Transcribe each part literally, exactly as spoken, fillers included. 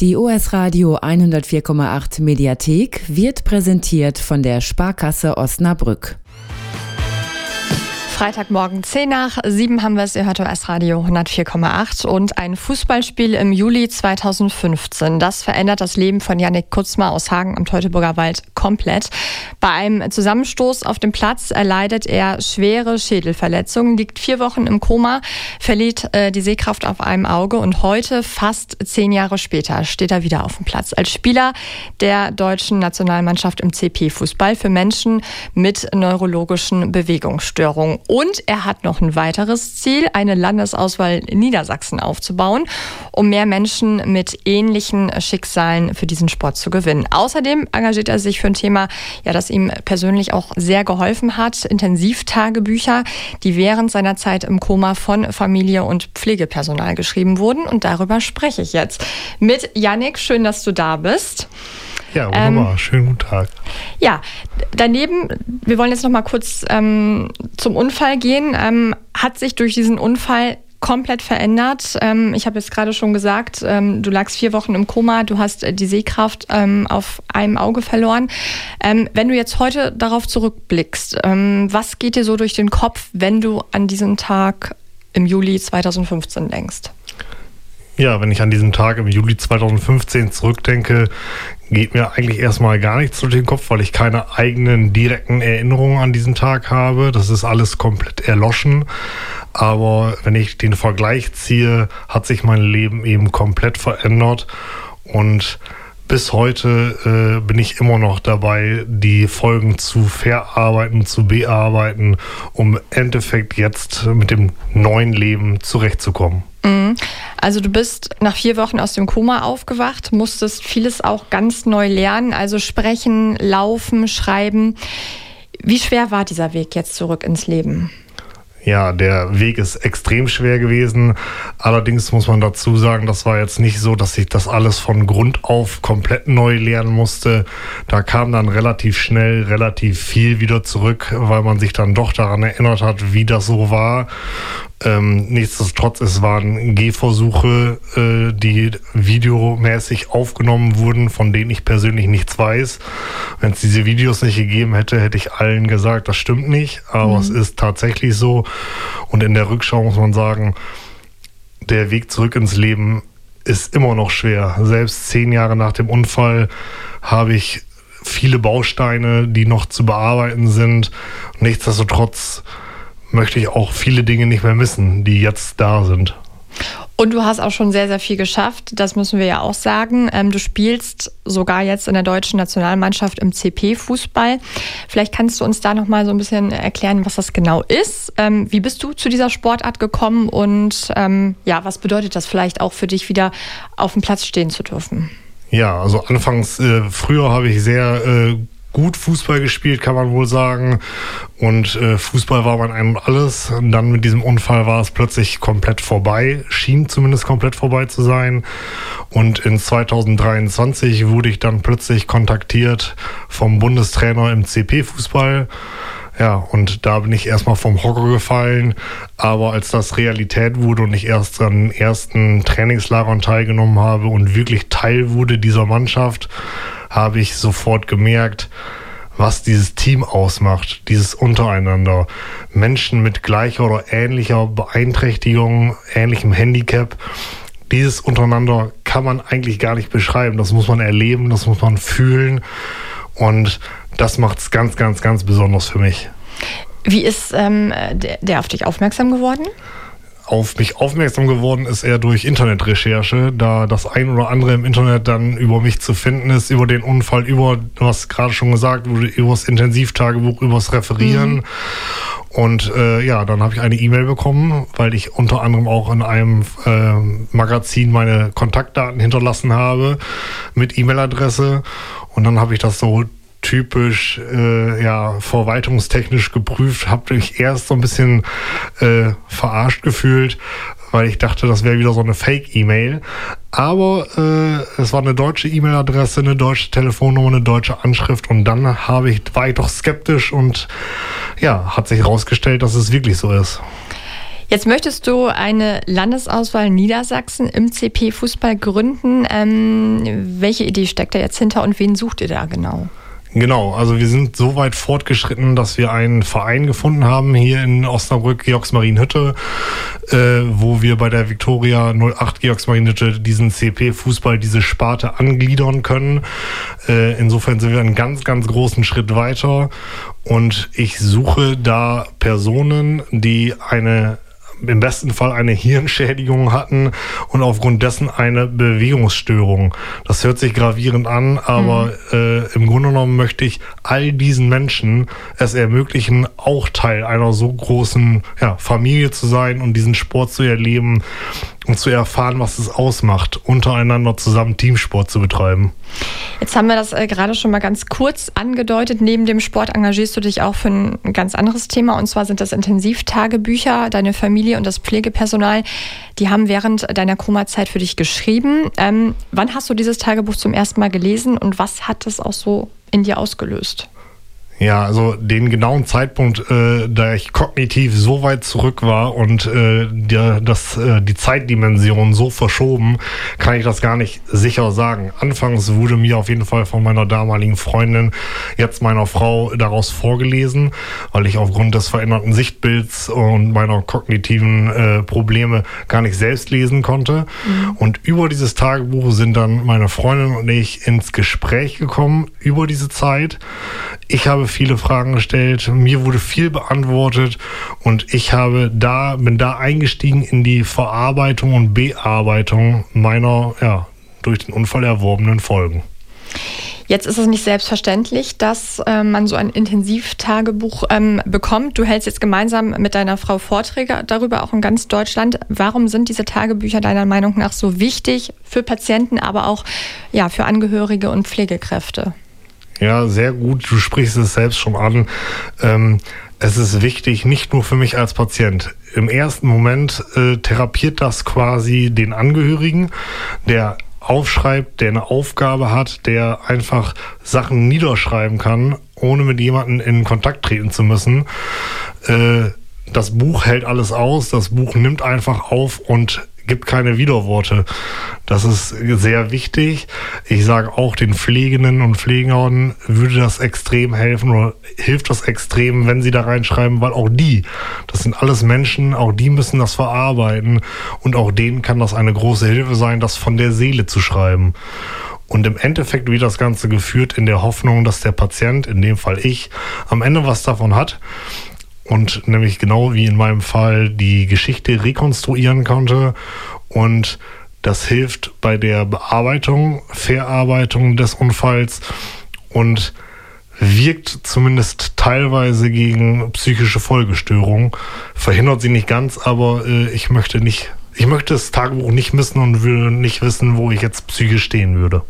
Die O S Radio hundertvier Komma acht Mediathek wird präsentiert von der Sparkasse Osnabrück. Freitagmorgen zehn nach sieben haben wir es, ihr hört O S Radio hundertvier Komma acht und ein Fußballspiel im Juli zweitausendfünfzehn. Das verändert das Leben von Yannick Cuzmar aus Hagen am Teutoburger Wald komplett. Bei einem Zusammenstoß auf dem Platz erleidet er schwere Schädelverletzungen, liegt vier Wochen im Koma, verliert äh, die Sehkraft auf einem Auge und heute, fast zehn Jahre später, steht er wieder auf dem Platz als Spieler der deutschen Nationalmannschaft im C P-Fußball für Menschen mit neurologischen Bewegungsstörungen. Und er hat noch ein weiteres Ziel, eine Landesauswahl in Niedersachsen aufzubauen, um mehr Menschen mit ähnlichen Schicksalen für diesen Sport zu gewinnen. Außerdem engagiert er sich für ein Thema, ja, das ihm persönlich auch sehr geholfen hat, Intensivtagebücher, die während seiner Zeit im Koma von Familie und Pflegepersonal geschrieben wurden. Und darüber spreche ich jetzt mit Yannick. Schön, dass du da bist. Ja, wunderbar. Ähm, Schönen guten Tag. Ja, daneben, wir wollen jetzt noch mal kurz ähm, zum Unfall gehen. Ähm, hat sich durch diesen Unfall komplett verändert. Ähm, ich habe jetzt gerade schon gesagt, ähm, du lagst vier Wochen im Koma, du hast äh, die Sehkraft ähm, auf einem Auge verloren. Ähm, wenn du jetzt heute darauf zurückblickst, ähm, was geht dir so durch den Kopf, wenn du an diesen Tag im Juli zweitausendfünfzehn denkst? Ja, wenn ich an diesen Tag im Juli zweitausendfünfzehn zurückdenke, geht mir eigentlich erstmal gar nichts durch den Kopf, weil ich keine eigenen direkten Erinnerungen an diesen Tag habe. Das ist alles komplett erloschen. Aber wenn ich den Vergleich ziehe, hat sich mein Leben eben komplett verändert. Und bis heute äh, bin ich immer noch dabei, die Folgen zu verarbeiten, zu bearbeiten, um im Endeffekt jetzt mit dem neuen Leben zurechtzukommen. Also du bist nach vier Wochen aus dem Koma aufgewacht, musstest vieles auch ganz neu lernen, also sprechen, laufen, schreiben. Wie schwer war dieser Weg jetzt zurück ins Leben? Ja, der Weg ist extrem schwer gewesen. Allerdings muss man dazu sagen, das war jetzt nicht so, dass ich das alles von Grund auf komplett neu lernen musste. Da kam dann relativ schnell relativ viel wieder zurück, weil man sich dann doch daran erinnert hat, wie das so war. Ähm, nichtsdestotrotz, es waren Gehversuche, äh, die videomäßig aufgenommen wurden, von denen ich persönlich nichts weiß. Wenn es diese Videos nicht gegeben hätte, hätte ich allen gesagt, das stimmt nicht, aber mhm. es ist tatsächlich so. Und in der Rückschau muss man sagen, der Weg zurück ins Leben ist immer noch schwer. Selbst zehn Jahre nach dem Unfall habe ich viele Bausteine, die noch zu bearbeiten sind. Nichtsdestotrotz möchte ich auch viele Dinge nicht mehr missen, die jetzt da sind. Und du hast auch schon sehr, sehr viel geschafft, das müssen wir ja auch sagen. Ähm, du spielst sogar jetzt in der deutschen Nationalmannschaft im C P-Fußball. Vielleicht kannst du uns da noch mal so ein bisschen erklären, was das genau ist. Ähm, wie bist du zu dieser Sportart gekommen und ähm, ja, was bedeutet das vielleicht auch für dich, wieder auf dem Platz stehen zu dürfen? Ja, also anfangs, äh, früher habe ich sehr äh, gut Fußball gespielt, kann man wohl sagen. Und äh, Fußball war mein Ein und Alles. Und dann mit diesem Unfall war es plötzlich komplett vorbei, schien zumindest komplett vorbei zu sein. Und in zweitausenddreiundzwanzig wurde ich dann plötzlich kontaktiert vom Bundestrainer im C P-Fußball. Ja, und da bin ich erstmal vom Hocker gefallen. Aber als das Realität wurde und ich erst an ersten Trainingslagern teilgenommen habe und wirklich Teil wurde dieser Mannschaft, habe ich sofort gemerkt, was dieses Team ausmacht, dieses Untereinander. Menschen mit gleicher oder ähnlicher Beeinträchtigung, ähnlichem Handicap. Dieses Untereinander kann man eigentlich gar nicht beschreiben. Das muss man erleben, das muss man fühlen. Und das macht es ganz, ganz, ganz besonders für mich. Wie ist ähm, der, der auf dich aufmerksam geworden? Auf mich aufmerksam geworden ist er durch Internetrecherche, da das ein oder andere im Internet dann über mich zu finden ist, über den Unfall, über, du hast gerade schon gesagt, über das Intensivtagebuch, über das Referieren. Mhm. Und äh, ja, dann habe ich eine E-Mail bekommen, weil ich unter anderem auch in einem äh, Magazin meine Kontaktdaten hinterlassen habe mit E-Mail-Adresse. Und dann habe ich das so typisch äh, ja verwaltungstechnisch geprüft, habe mich erst so ein bisschen äh, verarscht gefühlt, weil ich dachte, das wäre wieder so eine Fake-E-Mail. Aber äh, es war eine deutsche E-Mail-Adresse, eine deutsche Telefonnummer, eine deutsche Anschrift und dann habe ich, war ich doch skeptisch und ja, hat sich herausgestellt, dass es wirklich so ist. Jetzt möchtest du eine Landesauswahl Niedersachsen im C P-Fußball gründen. Ähm, welche Idee steckt da jetzt hinter und wen sucht ihr da genau? Genau, also wir sind so weit fortgeschritten, dass wir einen Verein gefunden haben hier in Osnabrück, Georgsmarienhütte, äh, wo wir bei der Viktoria null acht Georgsmarienhütte diesen C P-Fußball, diese Sparte angliedern können. Äh, insofern sind wir einen ganz, ganz großen Schritt weiter und ich suche da Personen, die eine im besten Fall eine Hirnschädigung hatten und aufgrund dessen eine Bewegungsstörung. Das hört sich gravierend an, aber mhm. äh, im Grunde genommen möchte ich all diesen Menschen es ermöglichen, auch Teil einer so großen ja, Familie zu sein und diesen Sport zu erleben und zu erfahren, was es ausmacht, untereinander zusammen Teamsport zu betreiben. Jetzt haben wir das äh, gerade schon mal ganz kurz angedeutet. Neben dem Sport engagierst du dich auch für ein ganz anderes Thema, und zwar sind das Intensivtagebücher. Deine Familie und das Pflegepersonal, die haben während deiner Koma-Zeit für dich geschrieben. Ähm, wann hast du dieses Tagebuch zum ersten Mal gelesen und was hat es auch so in dir ausgelöst? Ja, also den genauen Zeitpunkt, äh, da ich kognitiv so weit zurück war und äh, der, das, äh, die Zeitdimension so verschoben, kann ich das gar nicht sicher sagen. Anfangs wurde mir auf jeden Fall von meiner damaligen Freundin, jetzt meiner Frau, daraus vorgelesen, weil ich aufgrund des veränderten Sichtbilds und meiner kognitiven äh, Probleme gar nicht selbst lesen konnte. Mhm. Und über dieses Tagebuch sind dann meine Freundin und ich ins Gespräch gekommen über diese Zeit. Ich habe viele Fragen gestellt, mir wurde viel beantwortet und ich habe da, bin da eingestiegen in die Verarbeitung und Bearbeitung meiner ja, durch den Unfall erworbenen Folgen. Jetzt ist es nicht selbstverständlich, dass äh, man so ein Intensivtagebuch ähm, bekommt. Du hältst jetzt gemeinsam mit deiner Frau Vorträge darüber, auch in ganz Deutschland. Warum sind diese Tagebücher deiner Meinung nach so wichtig für Patienten, aber auch ja, für Angehörige und Pflegekräfte? Ja, sehr gut. Du sprichst es selbst schon an. Ähm, es ist wichtig, nicht nur für mich als Patient. Im ersten Moment äh, therapiert das quasi den Angehörigen, der aufschreibt, der eine Aufgabe hat, der einfach Sachen niederschreiben kann, ohne mit jemandem in Kontakt treten zu müssen. Äh, das Buch hält alles aus, das Buch nimmt einfach auf und gibt keine Widerworte. Das ist sehr wichtig. Ich sage auch, den Pflegenden und Pflegern würde das extrem helfen oder hilft das extrem, wenn sie da reinschreiben, weil auch die, das sind alles Menschen, auch die müssen das verarbeiten und auch denen kann das eine große Hilfe sein, das von der Seele zu schreiben. Und im Endeffekt wird das Ganze geführt in der Hoffnung, dass der Patient, in dem Fall ich, am Ende was davon hat. Und nämlich genau wie in meinem Fall die Geschichte rekonstruieren konnte. Und das hilft bei der Bearbeitung, Verarbeitung des Unfalls und wirkt zumindest teilweise gegen psychische Folgestörungen. Verhindert sie nicht ganz, aber äh, ich möchte nicht, ich möchte das Tagebuch nicht missen und würde nicht wissen, wo ich jetzt psychisch stehen würde.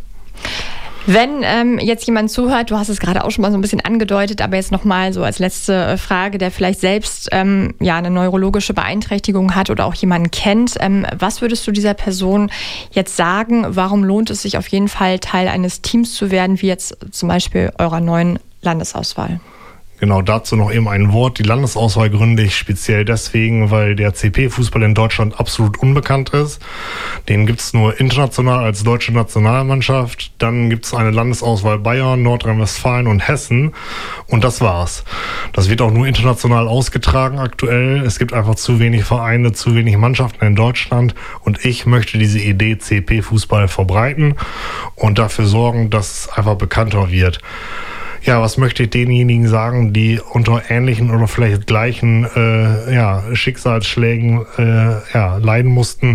Wenn ähm, jetzt jemand zuhört, du hast es gerade auch schon mal so ein bisschen angedeutet, aber jetzt nochmal so als letzte Frage, der vielleicht selbst ähm, ja eine neurologische Beeinträchtigung hat oder auch jemanden kennt, ähm, was würdest du dieser Person jetzt sagen? Warum lohnt es sich auf jeden Fall, Teil eines Teams zu werden, wie jetzt zum Beispiel eurer neuen Landesauswahl? Genau, dazu noch eben ein Wort. Die Landesauswahl gründe ich speziell deswegen, weil der C P-Fußball in Deutschland absolut unbekannt ist. Den gibt's nur international als deutsche Nationalmannschaft. Dann gibt's eine Landesauswahl Bayern, Nordrhein-Westfalen und Hessen. Und das war's. Das wird auch nur international ausgetragen aktuell. Es gibt einfach zu wenig Vereine, zu wenig Mannschaften in Deutschland. Und ich möchte diese Idee C P-Fußball verbreiten und dafür sorgen, dass es einfach bekannter wird. Ja, was möchte ich denjenigen sagen, die unter ähnlichen oder vielleicht gleichen äh, ja, Schicksalsschlägen äh, ja, leiden mussten?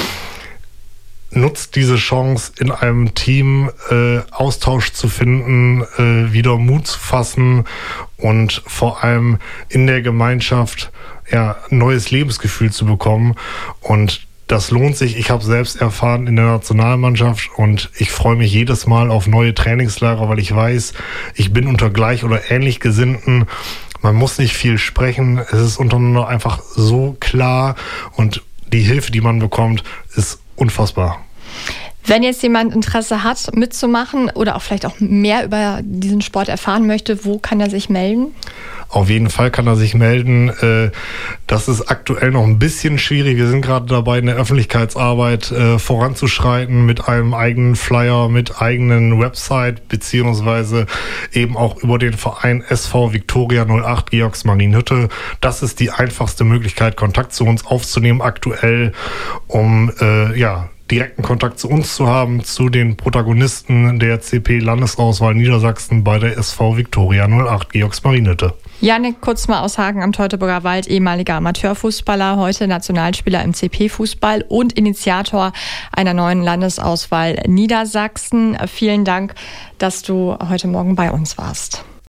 Nutzt diese Chance, in einem Team äh, Austausch zu finden, äh, wieder Mut zu fassen und vor allem in der Gemeinschaft ja, neues Lebensgefühl zu bekommen. Und das lohnt sich. Ich habe selbst erfahren in der Nationalmannschaft und ich freue mich jedes Mal auf neue Trainingslager, weil ich weiß, ich bin unter gleich oder ähnlich Gesinnten. Man muss nicht viel sprechen. Es ist untereinander einfach so klar und die Hilfe, die man bekommt, ist unfassbar. Wenn jetzt jemand Interesse hat, mitzumachen oder auch vielleicht auch mehr über diesen Sport erfahren möchte, wo kann er sich melden? Auf jeden Fall kann er sich melden. Das ist aktuell noch ein bisschen schwierig. Wir sind gerade dabei, in der Öffentlichkeitsarbeit äh, voranzuschreiten mit einem eigenen Flyer, mit eigenen Website, beziehungsweise eben auch über den Verein S V Viktoria null acht Georgsmarienhütte. Das ist die einfachste Möglichkeit, Kontakt zu uns aufzunehmen aktuell, um äh, ja direkten Kontakt zu uns zu haben, zu den Protagonisten der C P-Landesauswahl Niedersachsen bei der S V Viktoria null acht Georgsmarienhütte. Jannik Kutzma aus Hagen am Teutoburger Wald, ehemaliger Amateurfußballer, heute Nationalspieler im C P-Fußball und Initiator einer neuen Landesauswahl Niedersachsen. Vielen Dank, dass du heute Morgen bei uns warst.